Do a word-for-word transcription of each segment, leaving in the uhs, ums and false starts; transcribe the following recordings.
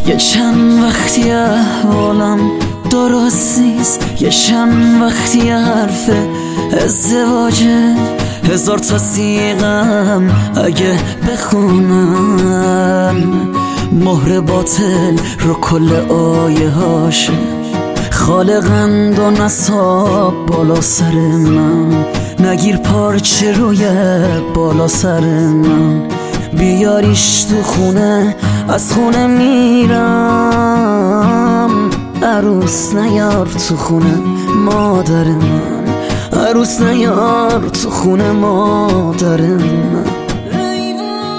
یه چند وقتی احوالم درست نیست، یه چند وقتی حرف ازدواجه، هزار تا سیغم اگه بخونم مهر باطل رو کل آیه هاشه. خالقند و نصاب بالا سر من، نگیر پارچه روی بالا سر من، بیاریش تو خونه از خونه میرم. عروس نیار تو خونه مادر من، عروس نیار تو خونه مادر من. ای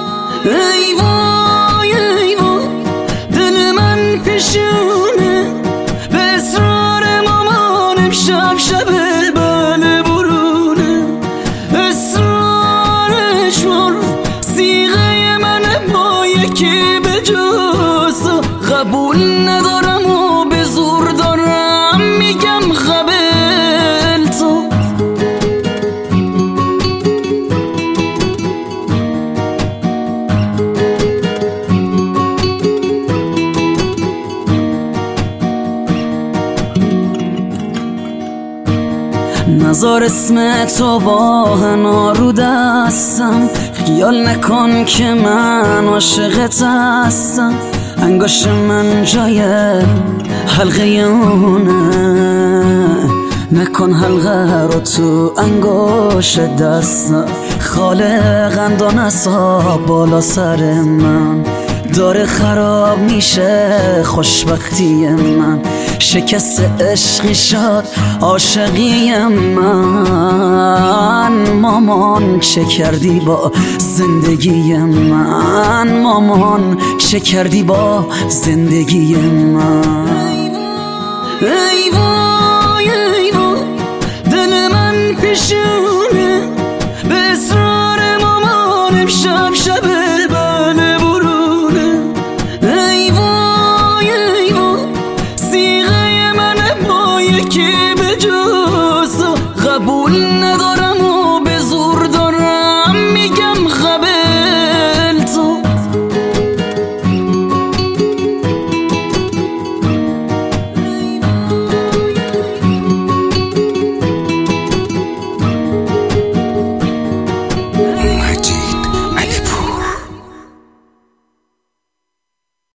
وای ای وای دل من پیشونه به اصرار مامانم، شب شب بله برونه، اصرارش مر سیغه منه، با یکی به جز قبول ندارم و به زور دارم میگم قبل تو. نزار اسم تو با هنا رو دستم، خیال نکن که من عاشقت هستم. انگشت من جای حلقه اونه، نکن حلقه رو تو انگشت دستم. خالقند و نصاب بالا سر من، داره خراب میشه خوشبختی من. شکست عشقی شد عاشقی من، مامان چه کردی با زندگی من، مامان چه کردی با زندگی من. ای وای ای وای دل من پیشونه به اصرار مامانم، شب شب بله برونه. ای وای ای وای سیغه منه، با یکی به جز قبول